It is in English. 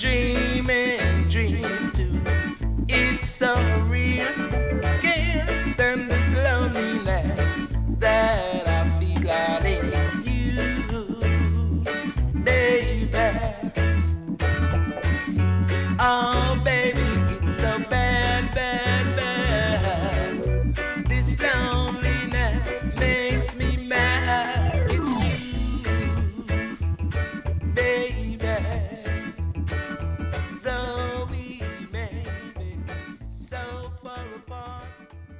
dreaming dreams too. It's so real, can't stand this loneliness that I feel out in you, baby. Oh, baby, it's so bad, bad, bad. This loneliness makes me mad. It's you, baby. Though we may be so far apart.